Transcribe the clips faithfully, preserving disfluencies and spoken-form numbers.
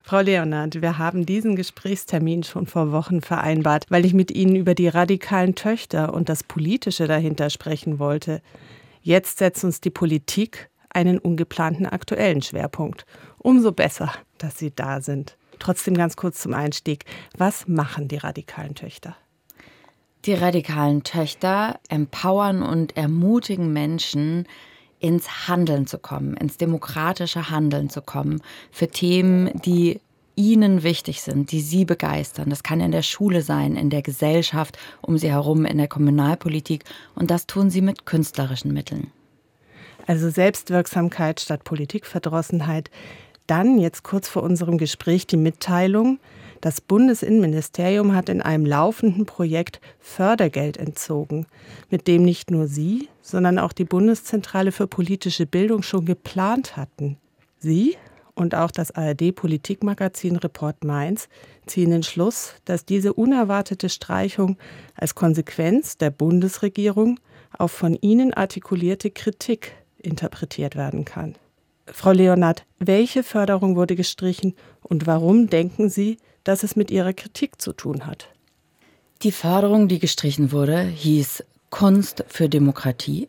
Frau Leonhardt, wir haben diesen Gesprächstermin schon vor Wochen vereinbart, weil ich mit Ihnen über die radikalen Töchter und das Politische dahinter sprechen wollte. Jetzt setzt uns die Politik einen ungeplanten aktuellen Schwerpunkt. Umso besser, dass Sie da sind. Trotzdem ganz kurz zum Einstieg. Was machen die radikalen Töchter? Die radikalen Töchter empowern und ermutigen Menschen, ins Handeln zu kommen, ins demokratische Handeln zu kommen, für Themen, die ihnen wichtig sind, die sie begeistern. Das kann in der Schule sein, in der Gesellschaft, um sie herum, in der Kommunalpolitik. Und das tun sie mit künstlerischen Mitteln. Also Selbstwirksamkeit statt Politikverdrossenheit. Dann, jetzt kurz vor unserem Gespräch, die Mitteilung: Das Bundesinnenministerium hat in einem laufenden Projekt Fördergeld entzogen, mit dem nicht nur Sie, sondern auch die Bundeszentrale für politische Bildung schon geplant hatten. Sie und auch das A R D-Politikmagazin Report Mainz ziehen den Schluss, dass diese unerwartete Streichung als Konsequenz der Bundesregierung auf von Ihnen artikulierte Kritik interpretiert werden kann. Frau Leonhardt, welche Förderung wurde gestrichen und warum denken Sie, dass es mit Ihrer Kritik zu tun hat? Die Förderung, die gestrichen wurde, hieß Kunst für Demokratie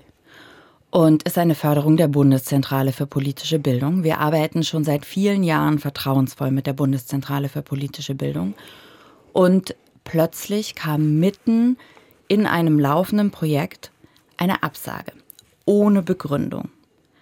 und ist eine Förderung der Bundeszentrale für politische Bildung. Wir arbeiten schon seit vielen Jahren vertrauensvoll mit der Bundeszentrale für politische Bildung. Und plötzlich kam mitten in einem laufenden Projekt eine Absage, ohne Begründung.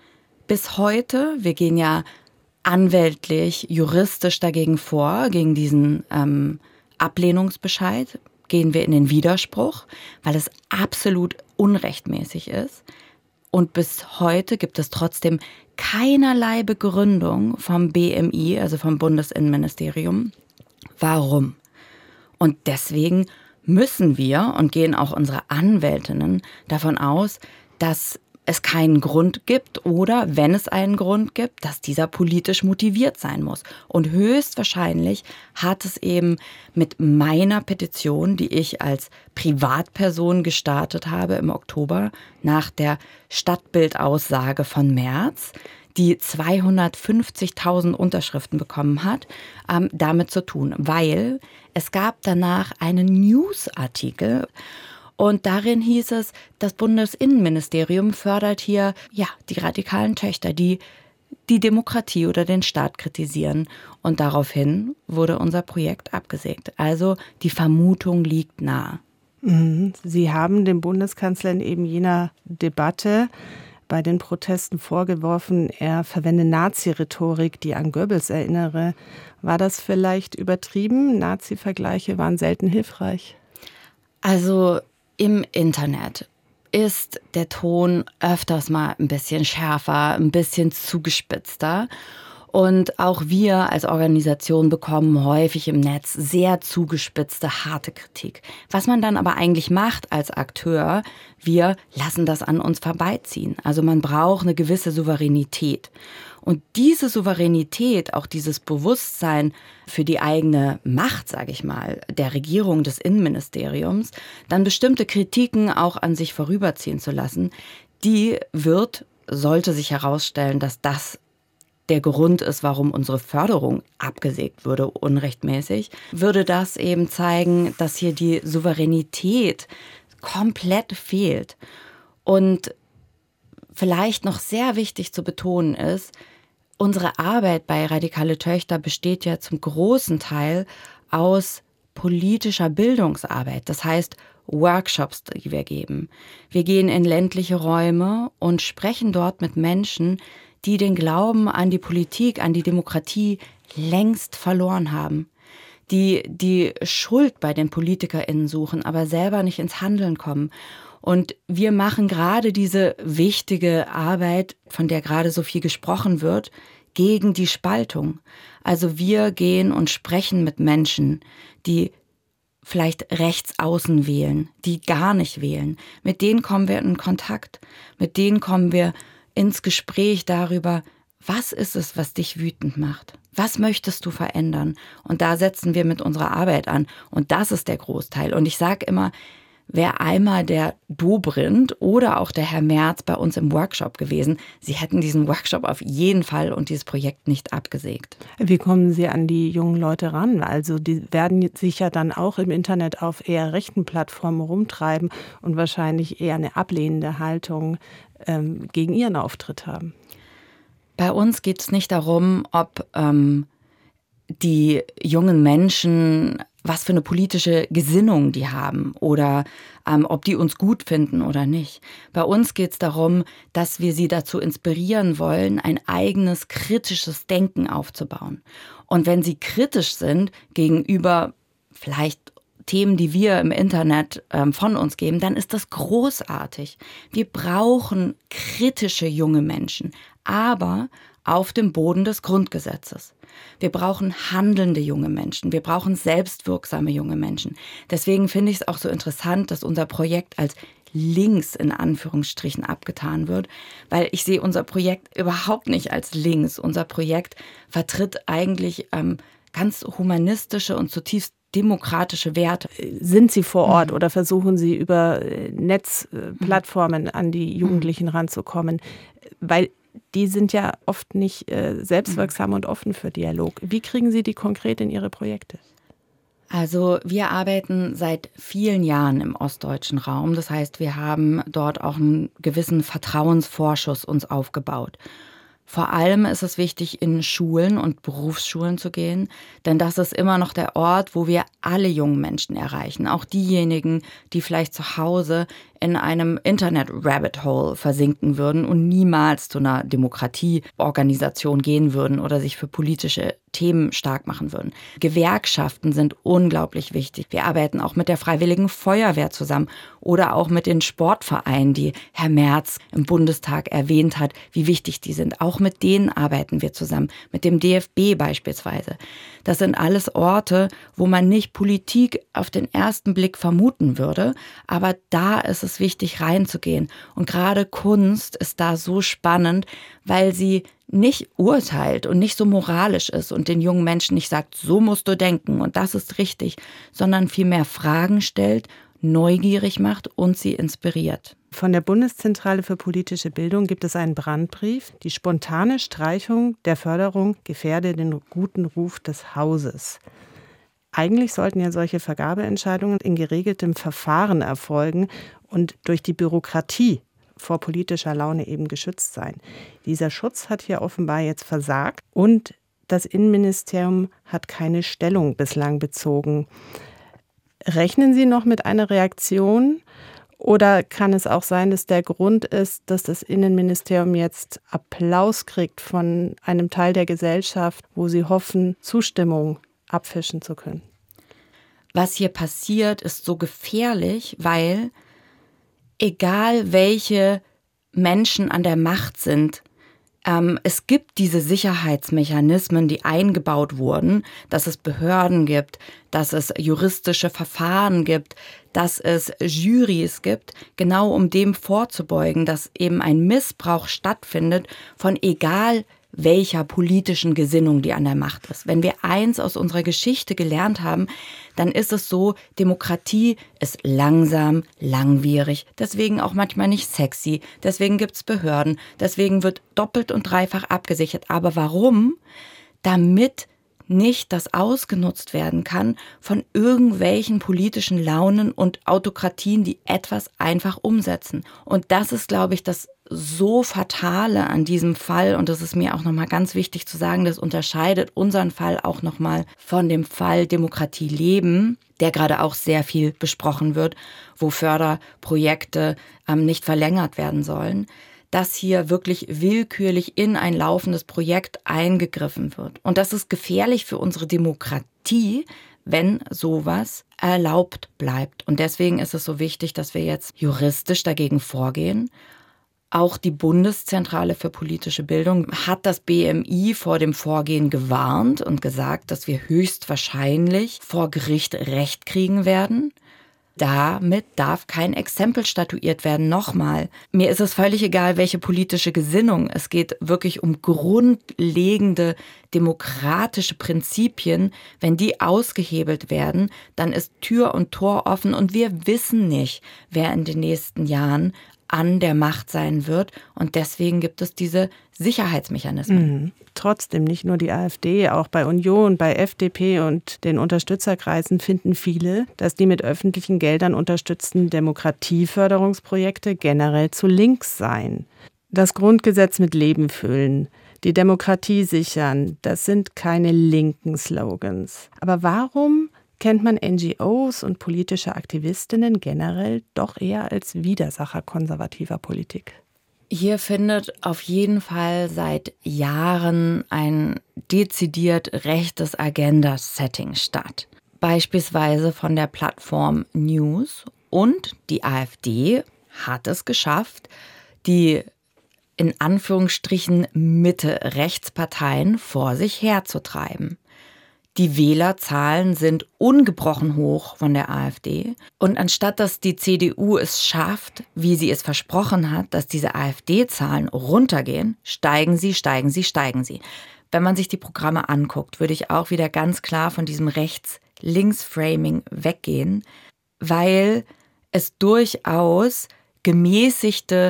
Bis heute, wir gehen ja anwältlich, juristisch dagegen vor, gegen diesen ähm, Ablehnungsbescheid, gehen wir in den Widerspruch, weil es absolut unrechtmäßig ist. Und bis heute gibt es trotzdem keinerlei Begründung vom B M I, also vom Bundesinnenministerium, warum. Und deswegen müssen wir und gehen auch unsere Anwältinnen davon aus, dass es keinen Grund gibt oder, wenn es einen Grund gibt, dass dieser politisch motiviert sein muss. Und höchstwahrscheinlich hat es eben mit meiner Petition, die ich als Privatperson gestartet habe im Oktober nach der Stadtbildaussage von März, die zweihundertfünfzigtausend Unterschriften bekommen hat, ähm, damit zu tun. Weil es gab danach einen Newsartikel, und darin hieß es, das Bundesinnenministerium fördert hier ja die radikalen Töchter, die die Demokratie oder den Staat kritisieren. Und daraufhin wurde unser Projekt abgesägt. Also die Vermutung liegt nahe. Sie haben dem Bundeskanzler in eben jener Debatte bei den Protesten vorgeworfen, er verwende Nazi-Rhetorik, die an Goebbels erinnere. War das vielleicht übertrieben? Nazi-Vergleiche waren selten hilfreich. Also im Internet ist der Ton öfters mal ein bisschen schärfer, ein bisschen zugespitzter. Und auch wir als Organisation bekommen häufig im Netz sehr zugespitzte, harte Kritik. Was man dann aber eigentlich macht als Akteur, wir lassen das an uns vorbeiziehen. Also man braucht eine gewisse Souveränität. Und diese Souveränität, auch dieses Bewusstsein für die eigene Macht, sage ich mal, der Regierung, des Innenministeriums, dann bestimmte Kritiken auch an sich vorüberziehen zu lassen, die wird, sollte sich herausstellen, dass das der Grund ist, warum unsere Förderung abgesägt wurde, unrechtmäßig, würde das eben zeigen, dass hier die Souveränität komplett fehlt. Und vielleicht noch sehr wichtig zu betonen ist, unsere Arbeit bei Radikale Töchter besteht ja zum großen Teil aus politischer Bildungsarbeit. Das heißt, Workshops, die wir geben. Wir gehen in ländliche Räume und sprechen dort mit Menschen, die den Glauben an die Politik, an die Demokratie längst verloren haben. Die die Schuld bei den PolitikerInnen suchen, aber selber nicht ins Handeln kommen. Und wir machen gerade diese wichtige Arbeit, von der gerade so viel gesprochen wird, gegen die Spaltung. Also wir gehen und sprechen mit Menschen, die vielleicht rechts außen wählen, die gar nicht wählen. Mit denen kommen wir in Kontakt. Mit denen kommen wir ins Gespräch darüber, was ist es, was dich wütend macht? Was möchtest du verändern? Und da setzen wir mit unserer Arbeit an. Und das ist der Großteil. Und ich sage immer, wäre einmal der Dobrindt oder auch der Herr Merz bei uns im Workshop gewesen. Sie hätten diesen Workshop auf jeden Fall und dieses Projekt nicht abgesägt. Wie kommen Sie an die jungen Leute ran? Also die werden sich ja dann auch im Internet auf eher rechten Plattformen rumtreiben und wahrscheinlich eher eine ablehnende Haltung ähm, gegen Ihren Auftritt haben. Bei uns geht es nicht darum, ob ähm, die jungen Menschen, was für eine politische Gesinnung die haben oder ähm, ob die uns gut finden oder nicht. Bei uns geht es darum, dass wir sie dazu inspirieren wollen, ein eigenes kritisches Denken aufzubauen. Und wenn sie kritisch sind gegenüber vielleicht Themen, die wir im Internet ähm, von uns geben, dann ist das großartig. Wir brauchen kritische junge Menschen, aber auf dem Boden des Grundgesetzes. Wir brauchen handelnde junge Menschen. Wir brauchen selbstwirksame junge Menschen. Deswegen finde ich es auch so interessant, dass unser Projekt als links in Anführungsstrichen abgetan wird, weil ich sehe unser Projekt überhaupt nicht als links. Unser Projekt vertritt eigentlich ähm, ganz humanistische und zutiefst demokratische Werte. Sind Sie vor Ort mhm. oder versuchen Sie über Netzplattformen mhm. an die Jugendlichen ranzukommen? Weil die sind ja oft nicht äh, selbstwirksam und offen für Dialog. Wie kriegen Sie die konkret in Ihre Projekte? Also wir arbeiten seit vielen Jahren im ostdeutschen Raum. Das heißt, wir haben dort auch einen gewissen Vertrauensvorschuss uns aufgebaut. Vor allem ist es wichtig, in Schulen und Berufsschulen zu gehen, denn das ist immer noch der Ort, wo wir alle jungen Menschen erreichen. Auch diejenigen, die vielleicht zu Hause in einem Internet-Rabbit-Hole versinken würden und niemals zu einer Demokratieorganisation gehen würden oder sich für politische Themen stark machen würden. Gewerkschaften sind unglaublich wichtig. Wir arbeiten auch mit der Freiwilligen Feuerwehr zusammen oder auch mit den Sportvereinen, die Herr Merz im Bundestag erwähnt hat, wie wichtig die sind. Auch mit denen arbeiten wir zusammen, mit dem D F B beispielsweise. Das sind alles Orte, wo man nicht Politik auf den ersten Blick vermuten würde, aber da ist es wichtig reinzugehen. Und gerade Kunst ist da so spannend, weil sie nicht urteilt und nicht so moralisch ist und den jungen Menschen nicht sagt, so musst du denken und das ist richtig, sondern vielmehr Fragen stellt, neugierig macht und sie inspiriert. Von der Bundeszentrale für politische Bildung gibt es einen Brandbrief. Die spontane Streichung der Förderung gefährde den guten Ruf des Hauses. Eigentlich sollten ja solche Vergabeentscheidungen in geregeltem Verfahren erfolgen und durch die Bürokratie vor politischer Laune eben geschützt sein. Dieser Schutz hat hier offenbar jetzt versagt und das Innenministerium hat keine Stellung bislang bezogen. Rechnen Sie noch mit einer Reaktion oder kann es auch sein, dass der Grund ist, dass das Innenministerium jetzt Applaus kriegt von einem Teil der Gesellschaft, wo Sie hoffen, Zustimmung abfischen zu können? Was hier passiert, ist so gefährlich, weil egal welche Menschen an der Macht sind, ähm, es gibt diese Sicherheitsmechanismen, die eingebaut wurden, dass es Behörden gibt, dass es juristische Verfahren gibt, dass es Jurys gibt, genau um dem vorzubeugen, dass eben ein Missbrauch stattfindet von egal welcher politischen Gesinnung die an der Macht ist. Wenn wir eins aus unserer Geschichte gelernt haben, dann ist es so, Demokratie ist langsam, langwierig, deswegen auch manchmal nicht sexy, deswegen gibt's Behörden, deswegen wird doppelt und dreifach abgesichert. Aber warum? Damit nicht das ausgenutzt werden kann von irgendwelchen politischen Launen und Autokratien, die etwas einfach umsetzen. Und das ist, glaube ich, das so Fatale an diesem Fall. Und das ist mir auch nochmal ganz wichtig zu sagen, das unterscheidet unseren Fall auch nochmal von dem Fall Demokratie leben, der gerade auch sehr viel besprochen wird, wo Förderprojekte ähm, nicht verlängert werden sollen, dass hier wirklich willkürlich in ein laufendes Projekt eingegriffen wird. Und das ist gefährlich für unsere Demokratie, wenn sowas erlaubt bleibt. Und deswegen ist es so wichtig, dass wir jetzt juristisch dagegen vorgehen. Auch die Bundeszentrale für politische Bildung hat das B M I vor dem Vorgehen gewarnt und gesagt, dass wir höchstwahrscheinlich vor Gericht Recht kriegen werden. Damit darf kein Exempel statuiert werden. Nochmal, mir ist es völlig egal, welche politische Gesinnung. Es geht wirklich um grundlegende demokratische Prinzipien. Wenn die ausgehebelt werden, dann ist Tür und Tor offen und wir wissen nicht, wer in den nächsten Jahren an der Macht sein wird. Und deswegen gibt es diese Sicherheitsmechanismen. Mhm. Trotzdem, nicht nur die AfD, auch bei Union, bei F D P und den Unterstützerkreisen finden viele, dass die mit öffentlichen Geldern unterstützten Demokratieförderungsprojekte generell zu links seien. Das Grundgesetz mit Leben füllen, die Demokratie sichern, das sind keine linken Slogans. Aber warum kennt man N G Os und politische Aktivistinnen generell doch eher als Widersacher konservativer Politik? Hier findet auf jeden Fall seit Jahren ein dezidiert rechtes Agenda-Setting statt. Beispielsweise von der Plattform News, und die AfD hat es geschafft, die in Anführungsstrichen Mitte-Rechtsparteien vor sich herzutreiben. Die Wählerzahlen sind ungebrochen hoch von der AfD. Und anstatt dass die C D U es schafft, wie sie es versprochen hat, dass diese AfD-Zahlen runtergehen, steigen sie, steigen sie, steigen sie. Wenn man sich die Programme anguckt, würde ich auch wieder ganz klar von diesem Rechts-Links-Framing weggehen, weil es durchaus gemäßigte,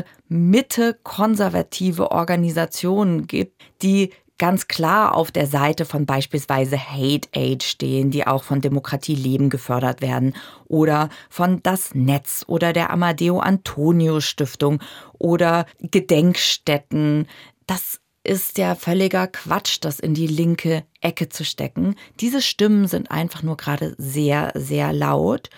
mitte-konservative Organisationen gibt, die ganz klar auf der Seite von beispielsweise Hate Aid stehen, die auch von Demokratie Leben gefördert werden, oder von Das Netz oder der Amadeo Antonio Stiftung oder Gedenkstätten. Das ist ja völliger Quatsch, das in die linke Ecke zu stecken. Diese Stimmen sind einfach nur gerade sehr, sehr laut.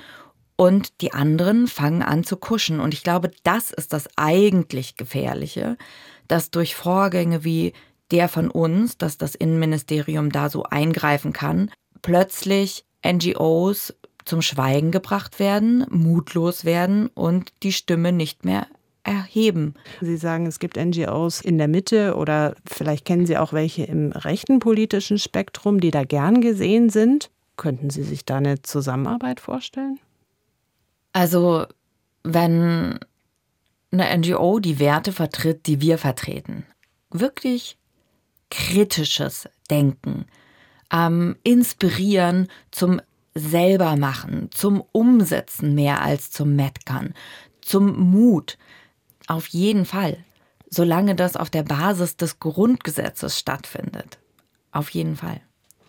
Und die anderen fangen an zu kuschen. Und ich glaube, das ist das eigentlich Gefährliche, dass durch Vorgänge wie der von uns, dass das Innenministerium da so eingreifen kann, plötzlich N G Os zum Schweigen gebracht werden, mutlos werden und die Stimme nicht mehr erheben. Sie sagen, es gibt N G Os in der Mitte oder vielleicht kennen Sie auch welche im rechten politischen Spektrum, die da gern gesehen sind. Könnten Sie sich da eine Zusammenarbeit vorstellen? Also, wenn eine N G O die Werte vertritt, die wir vertreten, wirklich kritisches Denken, ähm, inspirieren zum Selbermachen, zum Umsetzen mehr als zum Meckern, zum Mut, auf jeden Fall, solange das auf der Basis des Grundgesetzes stattfindet, auf jeden Fall.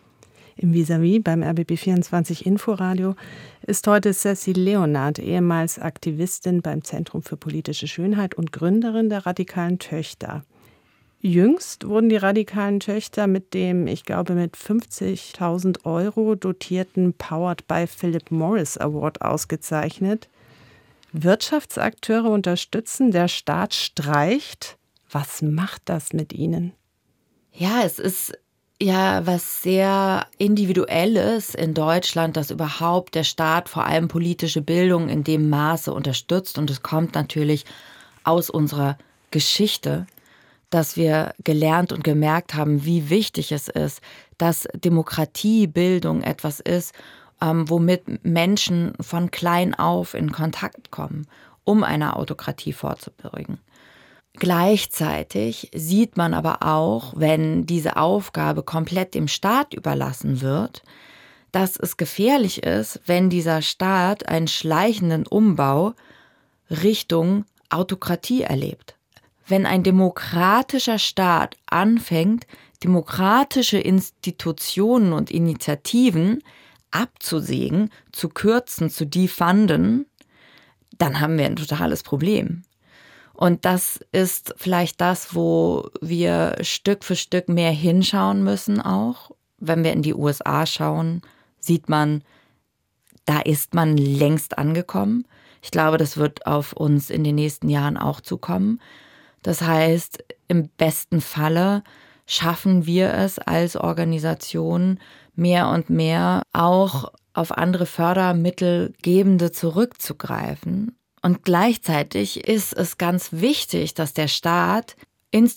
Im Vis-à-vis beim R B B vierundzwanzig Inforadio ist heute Cecile Leonard, ehemals Aktivistin beim Zentrum für politische Schönheit und Gründerin der Radikalen Töchter. Jüngst wurden die Radikalen Töchter mit dem, ich glaube, mit fünfzigtausend Euro dotierten Powered by Philip Morris Award ausgezeichnet. Wirtschaftsakteure unterstützen, der Staat streicht. Was macht das mit Ihnen? Ja, es ist ja was sehr Individuelles in Deutschland, dass überhaupt der Staat vor allem politische Bildung in dem Maße unterstützt. Und es kommt natürlich aus unserer Geschichte, dass wir gelernt und gemerkt haben, wie wichtig es ist, dass Demokratiebildung etwas ist, ähm, womit Menschen von klein auf in Kontakt kommen, um eine Autokratie vorzubeugen. Gleichzeitig sieht man aber auch, wenn diese Aufgabe komplett dem Staat überlassen wird, dass es gefährlich ist, wenn dieser Staat einen schleichenden Umbau Richtung Autokratie erlebt. Wenn ein demokratischer Staat anfängt, demokratische Institutionen und Initiativen abzusägen, zu kürzen, zu defunden, dann haben wir ein totales Problem. Und das ist vielleicht das, wo wir Stück für Stück mehr hinschauen müssen auch. Wenn wir in die U S A schauen, sieht man, da ist man längst angekommen. Ich glaube, das wird auf uns in den nächsten Jahren auch zukommen. Das heißt, im besten Falle schaffen wir es als Organisation mehr und mehr auch auf andere Fördermittelgebende zurückzugreifen. Und gleichzeitig ist es ganz wichtig, dass der Staat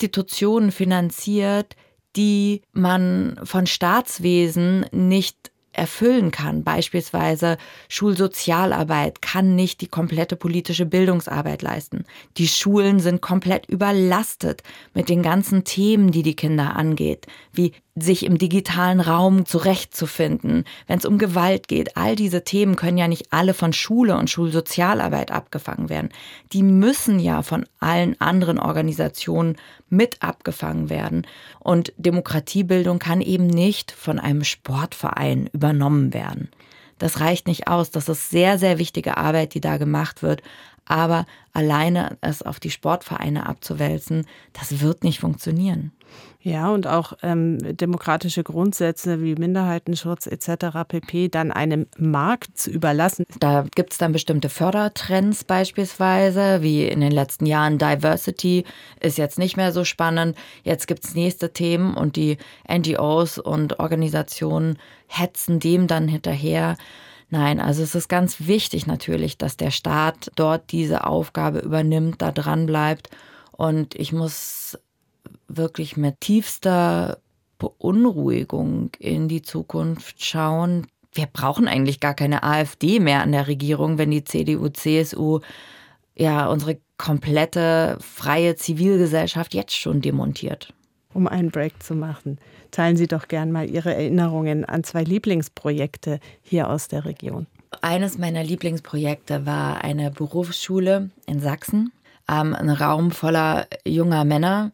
Institutionen finanziert, die man von Staatswesen nicht erfüllen kann. Beispielsweise Schulsozialarbeit kann nicht die komplette politische Bildungsarbeit leisten. Die Schulen sind komplett überlastet mit den ganzen Themen, die die Kinder angeht, wie sich im digitalen Raum zurechtzufinden, wenn es um Gewalt geht. All diese Themen können ja nicht alle von Schule und Schulsozialarbeit abgefangen werden. Die müssen ja von allen anderen Organisationen mit abgefangen werden. Und Demokratiebildung kann eben nicht von einem Sportverein übernommen werden. Das reicht nicht aus. Das ist sehr, sehr wichtige Arbeit, die da gemacht wird. Aber alleine es auf die Sportvereine abzuwälzen, das wird nicht funktionieren. Ja, und auch ähm, demokratische Grundsätze wie Minderheitenschutz et cetera pp. Dann einem Markt zu überlassen. Da gibt es dann bestimmte Fördertrends beispielsweise, wie in den letzten Jahren Diversity ist jetzt nicht mehr so spannend. Jetzt gibt es nächste Themen und die N G Os und Organisationen hetzen dem dann hinterher. Nein, also es ist ganz wichtig natürlich, dass der Staat dort diese Aufgabe übernimmt, da dran bleibt. Und ich muss wirklich mit tiefster Beunruhigung in die Zukunft schauen. Wir brauchen eigentlich gar keine AfD mehr an der Regierung, wenn die C D U, C S U ja unsere komplette freie Zivilgesellschaft jetzt schon demontiert. Um einen Break zu machen, teilen Sie doch gern mal Ihre Erinnerungen an zwei Lieblingsprojekte hier aus der Region. Eines meiner Lieblingsprojekte war eine Berufsschule in Sachsen, ähm, ein Raum voller junger Männer,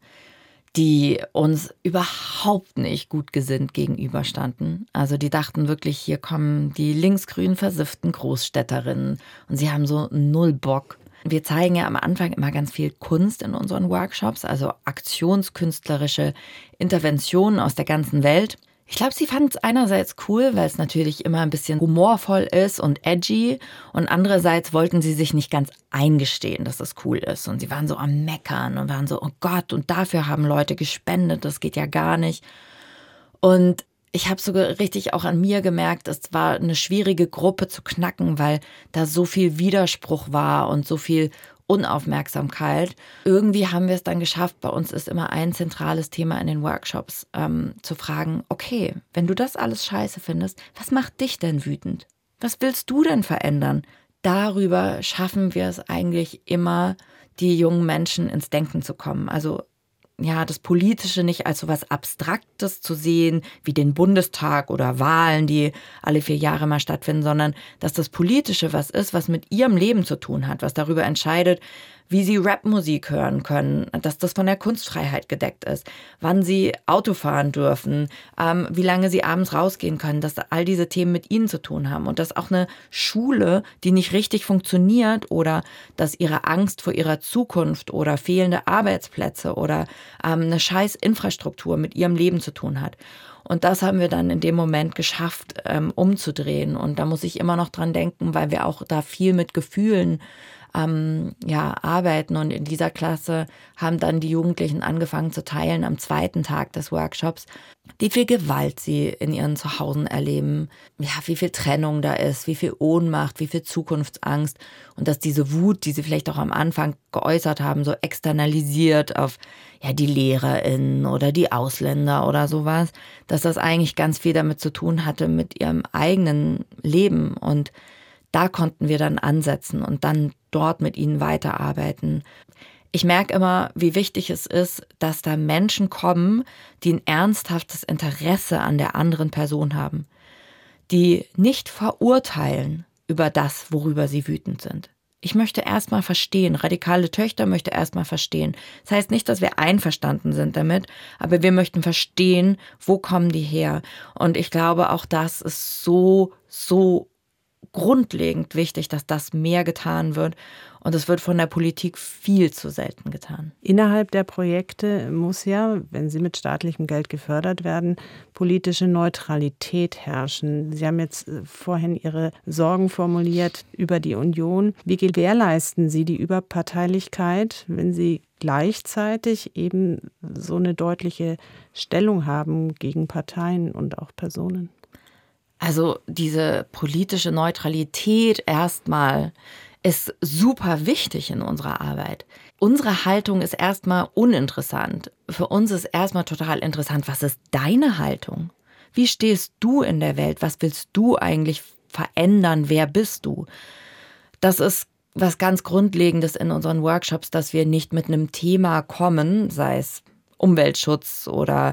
die uns überhaupt nicht gut gesinnt gegenüberstanden. Also die dachten wirklich, hier kommen die linksgrün versifften Großstädterinnen und sie haben so null Bock. Wir zeigen ja am Anfang immer ganz viel Kunst in unseren Workshops, also aktionskünstlerische Interventionen aus der ganzen Welt. Ich glaube, sie fanden es einerseits cool, weil es natürlich immer ein bisschen humorvoll ist und edgy. Und andererseits wollten sie sich nicht ganz eingestehen, dass das cool ist. Und sie waren so am Meckern und waren so, oh Gott, und dafür haben Leute gespendet, das geht ja gar nicht. Und ich habe sogar richtig auch an mir gemerkt, es war eine schwierige Gruppe zu knacken, weil da so viel Widerspruch war und so viel Unaufmerksamkeit. Irgendwie haben wir es dann geschafft, bei uns ist immer ein zentrales Thema in den Workshops, ähm, zu fragen, okay, wenn du das alles scheiße findest, was macht dich denn wütend? Was willst du denn verändern? Darüber schaffen wir es eigentlich immer, die jungen Menschen ins Denken zu kommen. Also ja, das Politische nicht als so was Abstraktes zu sehen, wie den Bundestag oder Wahlen, die alle vier Jahre mal stattfinden, sondern dass das Politische was ist, was mit ihrem Leben zu tun hat, was darüber entscheidet, wie sie Rapmusik hören können, dass das von der Kunstfreiheit gedeckt ist, wann sie Auto fahren dürfen, ähm, wie lange sie abends rausgehen können, dass all diese Themen mit ihnen zu tun haben und dass auch eine Schule, die nicht richtig funktioniert oder dass ihre Angst vor ihrer Zukunft oder fehlende Arbeitsplätze oder ähm, eine scheiß Infrastruktur mit ihrem Leben zu tun hat. Und das haben wir dann in dem Moment geschafft, ähm, umzudrehen. Und da muss ich immer noch dran denken, weil wir auch da viel mit Gefühlen ähm, ja, arbeiten. Und in dieser Klasse haben dann die Jugendlichen angefangen zu teilen am zweiten Tag des Workshops, wie viel Gewalt sie in ihren Zuhause erleben, ja, wie viel Trennung da ist, wie viel Ohnmacht, wie viel Zukunftsangst und dass diese Wut, die sie vielleicht auch am Anfang geäußert haben, so externalisiert auf ja, die LehrerInnen oder die Ausländer oder sowas, dass das eigentlich ganz viel damit zu tun hatte mit ihrem eigenen Leben. Und da konnten wir dann ansetzen und dann dort mit ihnen weiterarbeiten. Ich merke immer, wie wichtig es ist, dass da Menschen kommen, die ein ernsthaftes Interesse an der anderen Person haben, die nicht verurteilen über das, worüber sie wütend sind. Ich möchte erstmal verstehen, radikale Töchter möchte erstmal verstehen. Das heißt nicht, dass wir einverstanden sind damit, aber wir möchten verstehen, wo kommen die her. Und ich glaube, auch das ist so, so grundlegend wichtig, dass das mehr getan wird. Und es wird von der Politik viel zu selten getan. Innerhalb der Projekte muss ja, wenn sie mit staatlichem Geld gefördert werden, politische Neutralität herrschen. Sie haben jetzt vorhin Ihre Sorgen formuliert über die Union. Wie gewährleisten Sie die Überparteilichkeit, wenn Sie gleichzeitig eben so eine deutliche Stellung haben gegen Parteien und auch Personen? Also diese politische Neutralität erstmal ist super wichtig in unserer Arbeit. Unsere Haltung ist erstmal uninteressant. Für uns ist erstmal total interessant, was ist deine Haltung? Wie stehst du in der Welt? Was willst du eigentlich verändern? Wer bist du? Das ist was ganz Grundlegendes in unseren Workshops, dass wir nicht mit einem Thema kommen, sei es Umweltschutz oder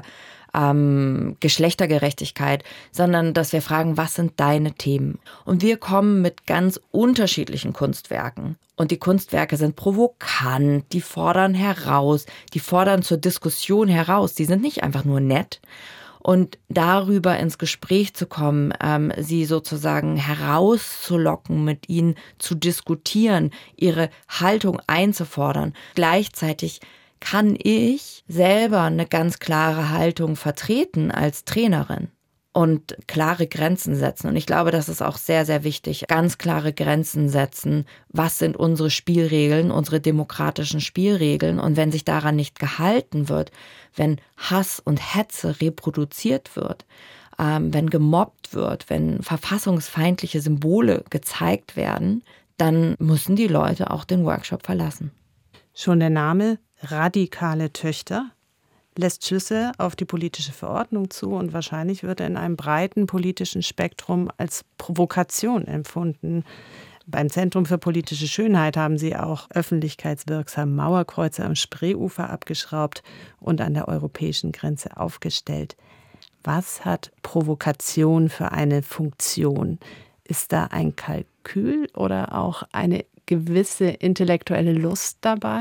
ähm, Geschlechtergerechtigkeit, sondern dass wir fragen, was sind deine Themen? Und wir kommen mit ganz unterschiedlichen Kunstwerken. Und die Kunstwerke sind provokant, die fordern heraus, die fordern zur Diskussion heraus. Die sind nicht einfach nur nett. Und darüber ins Gespräch zu kommen, ähm, sie sozusagen herauszulocken, mit ihnen zu diskutieren, ihre Haltung einzufordern. Gleichzeitig kann ich selber eine ganz klare Haltung vertreten als Trainerin und klare Grenzen setzen. Und ich glaube, das ist auch sehr, sehr wichtig. Ganz klare Grenzen setzen. Was sind unsere Spielregeln, unsere demokratischen Spielregeln? Und wenn sich daran nicht gehalten wird, wenn Hass und Hetze reproduziert wird, ähm, wenn gemobbt wird, wenn verfassungsfeindliche Symbole gezeigt werden, dann müssen die Leute auch den Workshop verlassen. Schon der Name Radikale Töchter lässt Schlüsse auf die politische Verordnung zu und wahrscheinlich wird er in einem breiten politischen Spektrum als Provokation empfunden. Beim Zentrum für politische Schönheit haben sie auch öffentlichkeitswirksam Mauerkreuze am Spreeufer abgeschraubt und an der europäischen Grenze aufgestellt. Was hat Provokation für eine Funktion? Ist da ein Kalkül oder auch eine gewisse intellektuelle Lust dabei?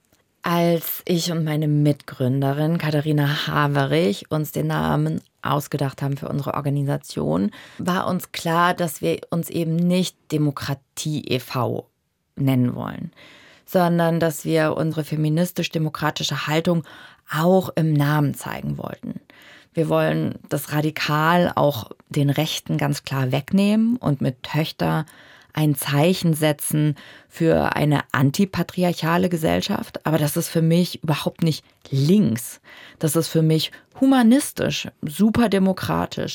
Als ich und meine Mitgründerin Katharina Haverich uns den Namen ausgedacht haben für unsere Organisation, war uns klar, dass wir uns eben nicht Demokratie e V nennen wollen, sondern dass wir unsere feministisch-demokratische Haltung auch im Namen zeigen wollten. Wir wollen das Radikal auch den Rechten ganz klar wegnehmen und mit Töchter ein Zeichen setzen für eine antipatriarchale Gesellschaft. Aber das ist für mich überhaupt nicht links. Das ist für mich humanistisch, super demokratisch.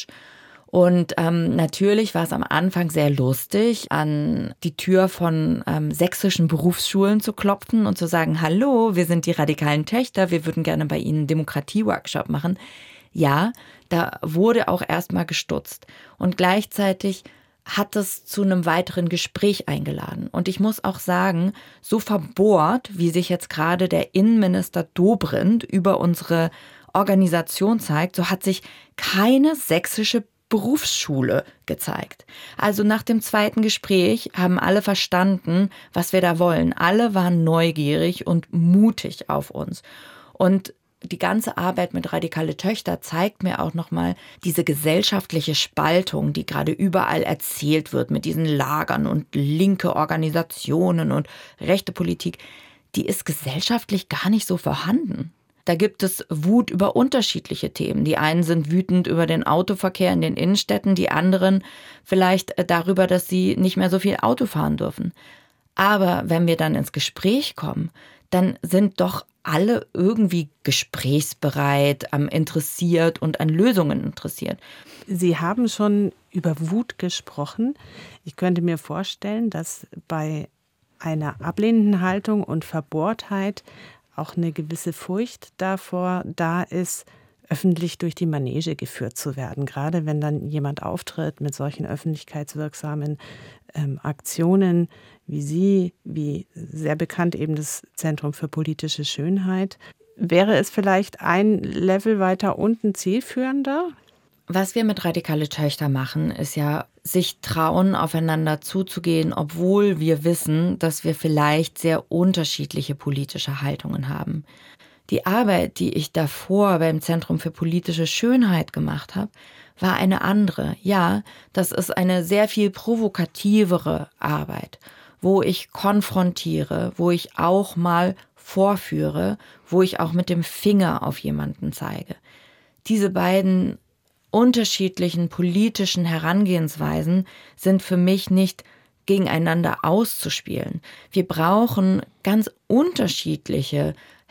Und ähm, natürlich war es am Anfang sehr lustig, an die Tür von ähm, sächsischen Berufsschulen zu klopfen und zu sagen, hallo, wir sind die radikalen Töchter, wir würden gerne bei Ihnen einen Demokratie-Workshop machen. Ja, da wurde auch erstmal gestutzt. Und gleichzeitig hat es zu einem weiteren Gespräch eingeladen. Und ich muss auch sagen, so verbohrt, wie sich jetzt gerade der Innenminister Dobrindt über unsere Organisation zeigt, so hat sich keine sächsische Berufsschule gezeigt. Also nach dem zweiten Gespräch haben alle verstanden, was wir da wollen. Alle waren neugierig und mutig auf uns. Und die ganze Arbeit mit Radikale Töchter zeigt mir auch nochmal diese gesellschaftliche Spaltung, die gerade überall erzählt wird mit diesen Lagern und linke Organisationen und rechte Politik. Die ist gesellschaftlich gar nicht so vorhanden. Da gibt es Wut über unterschiedliche Themen. Die einen sind wütend über den Autoverkehr in den Innenstädten, die anderen vielleicht darüber, dass sie nicht mehr so viel Auto fahren dürfen. Aber wenn wir dann ins Gespräch kommen, dann sind doch alle irgendwie gesprächsbereit, ähm, interessiert und an Lösungen interessiert. Sie haben schon über Wut gesprochen. Ich könnte mir vorstellen, dass bei einer ablehnenden Haltung und Verbohrtheit auch eine gewisse Furcht davor da ist, öffentlich durch die Manege geführt zu werden. Gerade wenn dann jemand auftritt mit solchen öffentlichkeitswirksamen ähm, Aktionen wie Sie, wie sehr bekannt eben das Zentrum für politische Schönheit. Wäre es vielleicht ein Level weiter unten zielführender? Was wir mit Radikale Töchter machen, ist ja, sich trauen, aufeinander zuzugehen, obwohl wir wissen, dass wir vielleicht sehr unterschiedliche politische Haltungen haben. Die Arbeit, die ich davor beim Zentrum für politische Schönheit gemacht habe, war eine andere. Ja, das ist eine sehr viel provokativere Arbeit, wo ich konfrontiere, wo ich auch mal vorführe, wo ich auch mit dem Finger auf jemanden zeige. Diese beiden unterschiedlichen politischen Herangehensweisen sind für mich nicht gegeneinander auszuspielen. Wir brauchen ganz unterschiedliche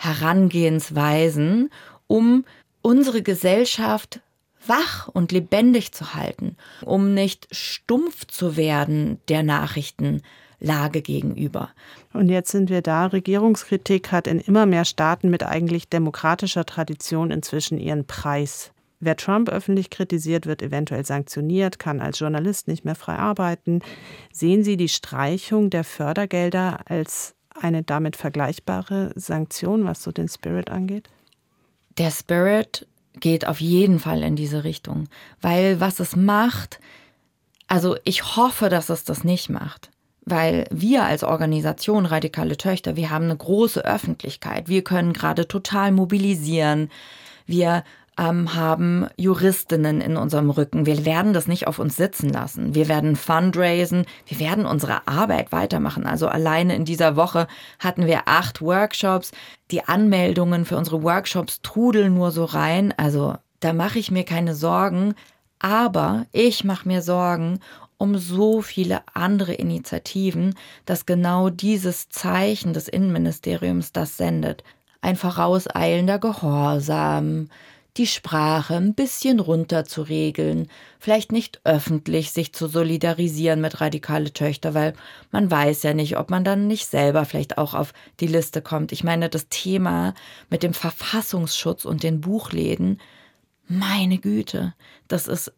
Herangehensweisen, um unsere Gesellschaft wach und lebendig zu halten, um nicht stumpf zu werden der Nachrichtenlage gegenüber. Und jetzt sind wir da. Regierungskritik hat in immer mehr Staaten mit eigentlich demokratischer Tradition inzwischen ihren Preis. Wer Trump öffentlich kritisiert, wird eventuell sanktioniert, kann als Journalist nicht mehr frei arbeiten. Sehen Sie die Streichung der Fördergelder als eine damit vergleichbare Sanktion, was so den Spirit angeht? Der Spirit geht auf jeden Fall in diese Richtung, weil was es macht, also ich hoffe, dass es das nicht macht, weil wir als Organisation Radikale Töchter, wir haben eine große Öffentlichkeit, wir können gerade total mobilisieren, wir ähm, haben Juristinnen in unserem Rücken, wir werden das nicht auf uns sitzen lassen, wir werden fundraisen, wir werden unsere Arbeit weitermachen. Also alleine in dieser Woche hatten wir acht Workshops, die Anmeldungen für unsere Workshops trudeln nur so rein, also da mache ich mir keine Sorgen, aber ich mache mir Sorgen um so viele andere Initiativen, dass genau dieses Zeichen des Innenministeriums das sendet. Ein vorauseilender Gehorsam, die Sprache ein bisschen runter zu regeln, vielleicht nicht öffentlich sich zu solidarisieren mit Radikale Töchter, weil man weiß ja nicht, ob man dann nicht selber vielleicht auch auf die Liste kommt. Ich meine, das Thema mit dem Verfassungsschutz und den Buchläden, meine Güte, das ist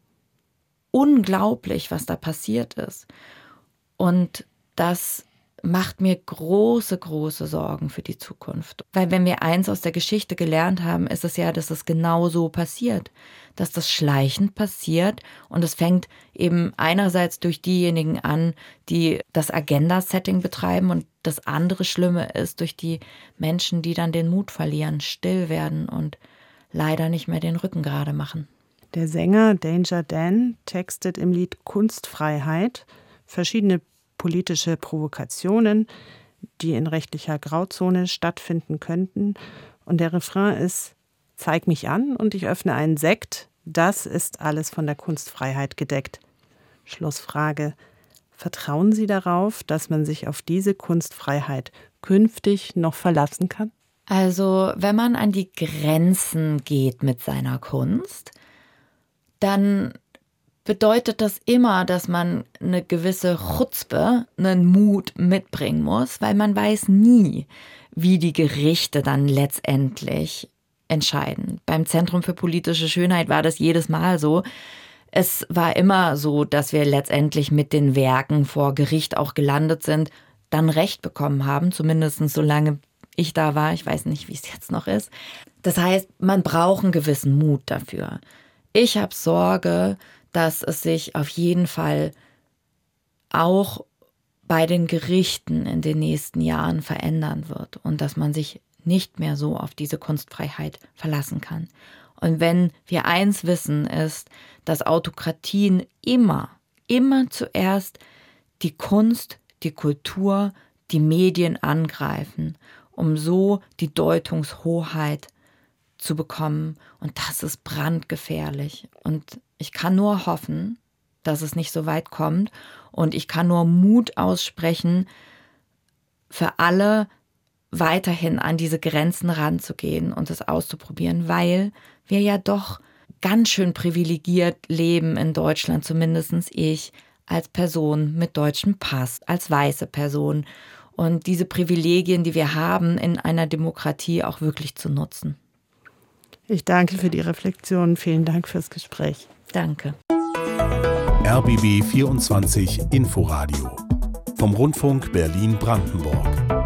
unglaublich, was da passiert ist. Und das macht mir große, große Sorgen für die Zukunft. Weil wenn wir eins aus der Geschichte gelernt haben, ist es ja, dass es genau so passiert. Dass das schleichend passiert und es fängt eben einerseits durch diejenigen an, die das Agenda-Setting betreiben und das andere Schlimme ist durch die Menschen, die dann den Mut verlieren, still werden und leider nicht mehr den Rücken gerade machen. Der Sänger Danger Dan textet im Lied Kunstfreiheit verschiedene politische Provokationen, die in rechtlicher Grauzone stattfinden könnten. Und der Refrain ist: Zeig mich an und ich öffne einen Sekt. Das ist alles von der Kunstfreiheit gedeckt. Schlussfrage: Vertrauen Sie darauf, dass man sich auf diese Kunstfreiheit künftig noch verlassen kann? Also, wenn man an die Grenzen geht mit seiner Kunst, dann bedeutet das immer, dass man eine gewisse Chutzpe, einen Mut mitbringen muss, weil man weiß nie, wie die Gerichte dann letztendlich entscheiden. Beim Zentrum für politische Schönheit war das jedes Mal so. Es war immer so, dass wir letztendlich mit den Werken vor Gericht auch gelandet sind, dann Recht bekommen haben, zumindest solange ich da war. Ich weiß nicht, wie es jetzt noch ist. Das heißt, man braucht einen gewissen Mut dafür. Ich habe Sorge, dass es sich auf jeden Fall auch bei den Gerichten in den nächsten Jahren verändern wird und dass man sich nicht mehr so auf diese Kunstfreiheit verlassen kann. Und wenn wir eins wissen, ist, dass Autokratien immer, immer zuerst die Kunst, die Kultur, die Medien angreifen, um so die Deutungshoheit zu bekommen. Und das ist brandgefährlich. Und ich kann nur hoffen, dass es nicht so weit kommt. Und ich kann nur Mut aussprechen, für alle weiterhin an diese Grenzen ranzugehen und es auszuprobieren, weil wir ja doch ganz schön privilegiert leben in Deutschland, zumindest ich als Person mit deutschem Pass, als weiße Person. Und diese Privilegien, die wir haben, in einer Demokratie auch wirklich zu nutzen. Ich danke für die Reflexion. Vielen Dank fürs Gespräch. Danke. R B B vierundzwanzig Inforadio vom Rundfunk Berlin-Brandenburg.